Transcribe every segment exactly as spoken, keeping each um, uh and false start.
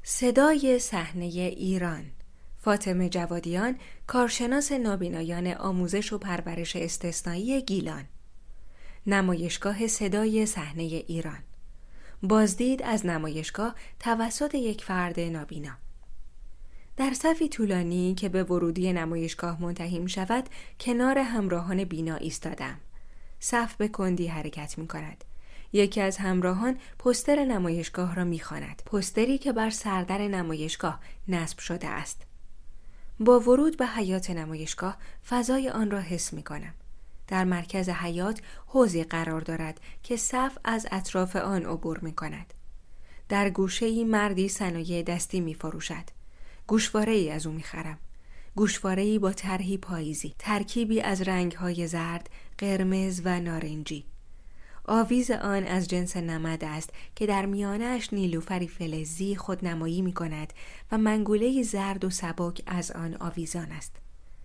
صدای صحنه ایران. فاطمه جوادیان، کارشناس نابینایان آموزش و پرورش استثنایی گیلان. نمایشگاه صدای صحنه ایران. بازدید از نمایشگاه توسط یک فرد نابینا. در صفی طولانی که به ورودی نمایشگاه منتهی می شود، کنار همراهان بینا ایستادم. صف به کندی حرکت می کند. یکی از همراهان پوستر نمایشگاه را می خواند. پوستری که بر سردر نمایشگاه نصب شده است. با ورود به حیاط نمایشگاه فضای آن را حس می کنم. در مرکز حیاط حوضی قرار دارد که صف از اطراف آن عبور می کند. در گوشه‌ای مردی صنایع دستی می فروشد. گوشواره‌ای از او می خرم. گوشواره‌ای با طرحی پاییزی، ترکیبی از رنگ‌های زرد، قرمز و نارنجی. آویز آن از جنس نمد است که در میانه‌اش نیلوفری فلزی خودنمایی می کند و منگوله‌ای زرد و سبک از آن آویزان است.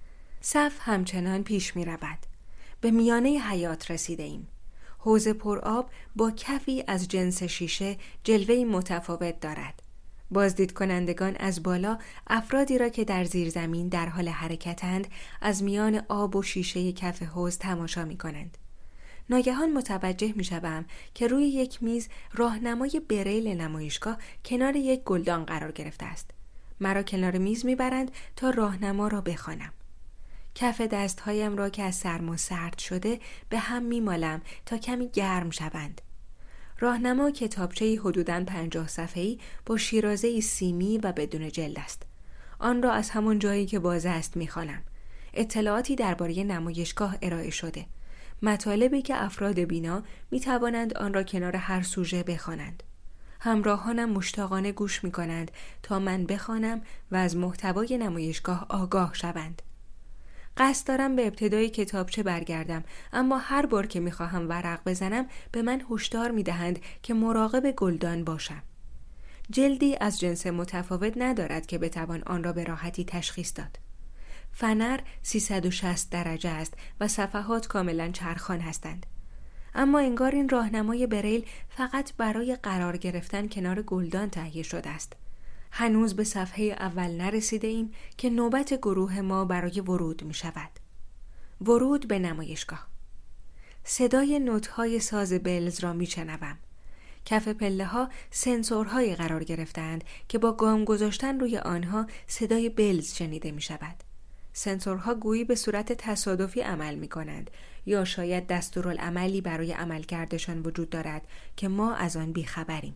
صف همچنان پیش می رود. به میانه حیاط رسیده ایم. حوض پرآب با کفی از جنس شیشه جلوه‌ای متفاوت دارد. بازدید کنندگان از بالا افرادی را که در زیر زمین در حال حرکتند از میان آب و شیشه کف حوض تماشا می کنند. ناگهان متوجه می شوم که روی یک میز راهنمای بریل نمایشگاه کنار یک گلدان قرار گرفته است. مرا کنار میز می برند تا راهنما را بخوانم. کف دستهایم را که از سرما سرد شده به هم می مالم تا کمی گرم شوند. راهنما کتابچه‌ای حدوداً پنجاه صفحه‌ای با شیرازه‌ای سیمی و بدون جلد است. آن را از همان جایی که باز است می خوانم. اطلاعاتی درباره نمایشگاه ارائه شده. مطالبی که افراد بینا می توانند آن را کنار هر سوژه بخوانند. همراهانم مشتاقانه گوش می کنند تا من بخوانم و از محتوای نمایشگاه آگاه شوند. قصد دارم به ابتدای کتابچه برگردم، اما هر بار که می خواهم ورق بزنم به من هشدار می دهند که مراقب گلدان باشم. جلدی از جنس متفاوت ندارد که بتوان آن را به راحتی تشخیص داد. فنر سیصد و شصت درجه است و صفحات کاملا چرخان هستند. اما انگار این راهنمای بریل فقط برای قرار گرفتن کنار گلدان تهیه شده است. هنوز به صفحه اول نرسیده ایم که نوبت گروه ما برای ورود می شود. ورود به نمایشگاه. صدای نوت‌های ساز بلز را می شنوم. کف پله ها سنسورهای قرار گرفتند که با گام گذاشتن روی آنها صدای بلز شنیده می شود. سنسورها گویی به صورت تصادفی عمل می کنند یا شاید دستورالعملی برای عملکردشان وجود دارد که ما از آن بیخبریم.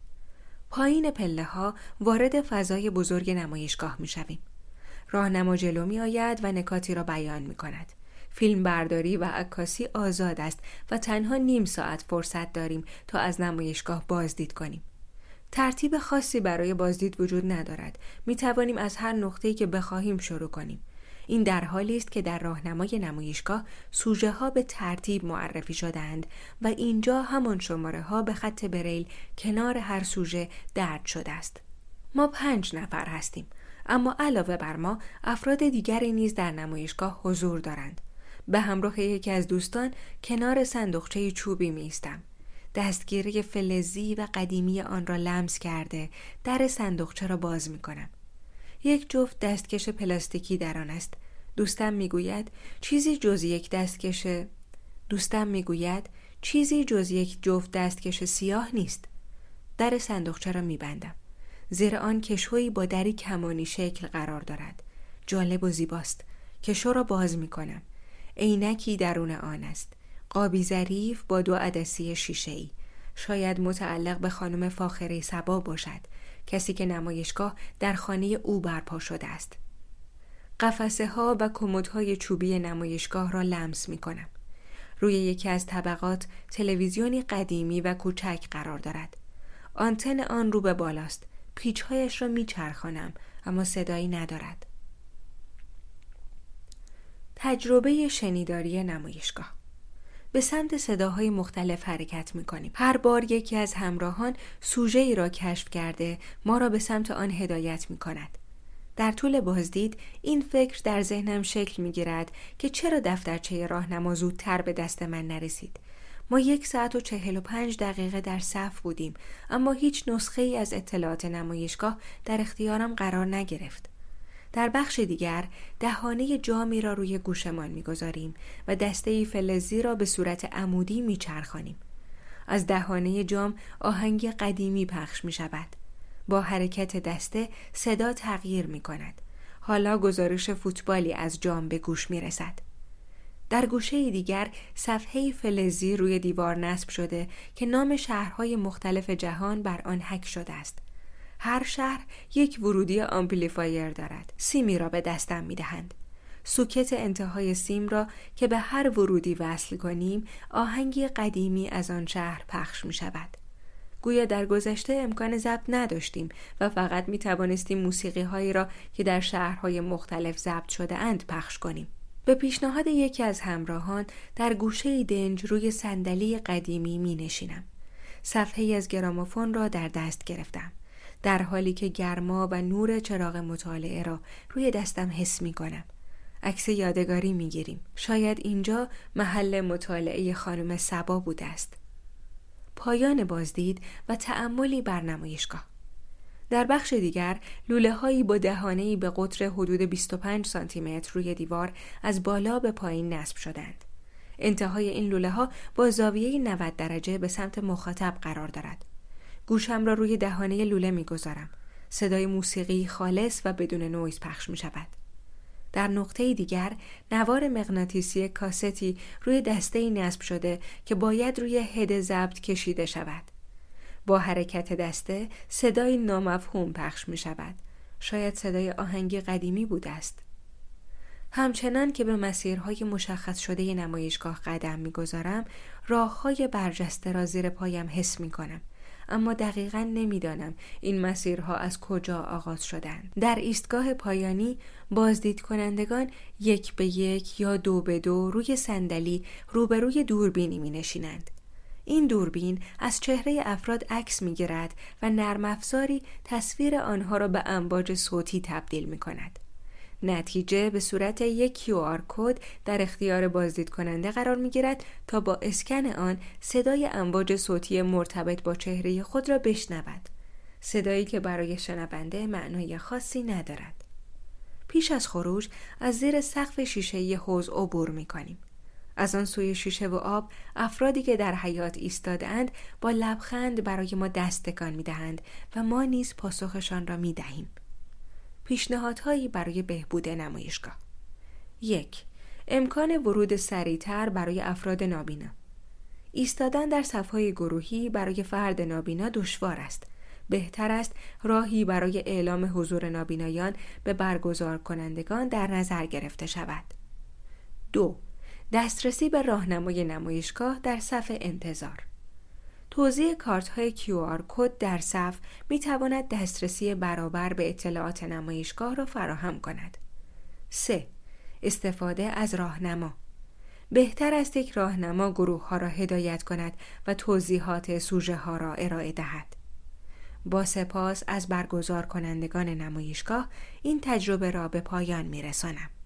پایین پله ها وارد فضای بزرگ نمایشگاه می شویم. راهنما جلو می آید و نکاتی را بیان می کند. فیلم برداری و عکاسی آزاد است و تنها نیم ساعت فرصت داریم تا از نمایشگاه بازدید کنیم. ترتیب خاصی برای بازدید وجود ندارد. می توانیم از هر نقطه‌ای که بخواهیم شروع کنیم. این در حالی است که در راهنمای نمایشگاه سوژه ها به ترتیب معرفی شده‌اند و اینجا همان شماره ها به خط بریل کنار هر سوژه درج شده است. ما پنج نفر هستیم، اما علاوه بر ما افراد دیگری نیز در نمایشگاه حضور دارند. به همراه یکی از دوستان کنار صندوقچه چوبی می ایستم. دستگیره فلزی و قدیمی آن را لمس کرده در صندوقچه را باز می کنم. یک جفت دستکش پلاستیکی در آن است. دوستم میگوید چیزی جز یک دستکش دوستم میگوید چیزی جز یک جفت دستکش سیاه نیست. در صندوقچه را میبندم. زیر آن کشویی با دری کمانی شکل قرار دارد. جالب و زیباست. کشو را باز میکنم. عینکی درون آن است. قابی ظریف با دو عدسی شیشه‌ای. شاید متعلق به خانم فاخره صبا باشد، کسی که نمایشگاه در خانه او برپا شده است. قفسه ها و کمدهای چوبی نمایشگاه را لمس می کنم. روی یکی از طبقات تلویزیونی قدیمی و کوچک قرار دارد. آنتن آن رو به بالاست. پیچ‌هایش را می چرخانم اما صدایی ندارد. تجربه شنیداری نمایشگاه. به سمت صداهای مختلف حرکت می‌کنیم. هر بار یکی از همراهان سوژه‌ای را کشف کرده ما را به سمت آن هدایت می‌کند. در طول بازدید این فکر در ذهنم شکل می‌گیرد که چرا دفترچه راهنما زودتر به دست من نرسید. ما یک ساعت و چهل و پنج دقیقه در صف بودیم، اما هیچ نسخه ای از اطلاعات نمایشگاه در اختیارم قرار نگرفت. در بخش دیگر دهانه جامی را روی گوشمان می‌گذاریم و دسته‌ای فلزی را به صورت عمودی می‌چرخانیم. از دهانه جام آهنگ قدیمی پخش می‌شود. با حرکت دسته صدا تغییر می‌کند. حالا گزارش فوتبالی از جام به گوش می‌رسد. در گوشه دیگر صفحه فلزی روی دیوار نصب شده که نام شهرهای مختلف جهان بر آن حک شده است. هر شهر یک ورودی آمپلیفایر دارد. سیمی را به دستم می‌دهند. سوکت انتهای سیم را که به هر ورودی وصل کنیم، آهنگی قدیمی از آن شهر پخش می‌شود. گویا در گذشته امکان ضبط نداشتیم و فقط می‌توانستیم موسیقی‌هایی را که در شهرهای مختلف ضبط شده اند پخش کنیم. به پیشنهاد یکی از همراهان در گوشه دنج روی صندلی قدیمی می‌نشینم. صفحه‌ای از گرامافون را در دست گرفتم، در حالی که گرما و نور چراغ مطالعه را روی دستم حس می‌کنم. عکس یادگاری می‌گیریم. شاید اینجا محل مطالعه خانم صبا بوده است. پایان بازدید و تأملی بر نمایشگاه. در بخش دیگر لوله‌هایی با دهانه‌ای به قطر حدود بیست و پنج سانتی متر روی دیوار از بالا به پایین نصب شدند. انتهای این لوله‌ها با زاویه نود درجه به سمت مخاطب قرار دارد. گوشم را روی دهانه لوله می‌گذارم. صدای موسیقی خالص و بدون نویز پخش می‌شود. در نقطه دیگر نوار مغناطیسی کاستی روی دسته‌ای نصب شده که باید روی هد ضبط کشیده شود. با حرکت دسته صدای نامفهوم پخش می شود. شاید صدای آهنگ قدیمی بوده است. همچنان که به مسیرهای مشخص شده نمایشگاه قدم می گذارم، راههای برجسته را زیر پایم حس می کنم. اما دقیقاً نمی دانم این مسیرها از کجا آغاز شدند. در ایستگاه پایانی بازدید کنندگان یک به یک یا دو به دو روی صندلی روبروی دوربینی می نشینند. این دوربین از چهره افراد عکس می‌گیرد و نرم افزاری تصویر آنها را به امواج صوتی تبدیل می‌کند. نتیجه به صورت یک کیو آر کد در اختیار بازدید کننده قرار می‌گیرد تا با اسکن آن صدای امواج صوتی مرتبط با چهره خود را بشنود. صدایی که برای شنونده معنای خاصی ندارد. پیش از خروج از زیر سقف شیشه‌ای حوض عبور می‌کنیم. از آن سوی شیشه و آب افرادی که در حیاط ایستاده‌اند با لبخند برای ما دست تکان می‌دهند و ما نیز پاسخشان را می‌دهیم. پیشنهادهایی برای بهبود نمایشگاه: یک. امکان ورود سریع‌تر برای افراد نابینا. ایستادن در صف‌های گروهی برای فرد نابینا دشوار است. بهتر است راهی برای اعلام حضور نابینایان به برگزار کنندگان در نظر گرفته شود. دو. دسترسی به راهنمای نمایشگاه در صف انتظار. توزیع کارت‌های کیو آر کد در صف می‌تواند دسترسی برابر به اطلاعات نمایشگاه را فراهم کند. سه. استفاده از راهنما. بهتر است یک راهنما گروه‌ها را هدایت کند و توضیحات سوژه‌ها را ارائه دهد. با سپاس از برگزار کنندگان نمایشگاه این تجربه را به پایان می‌رسانم.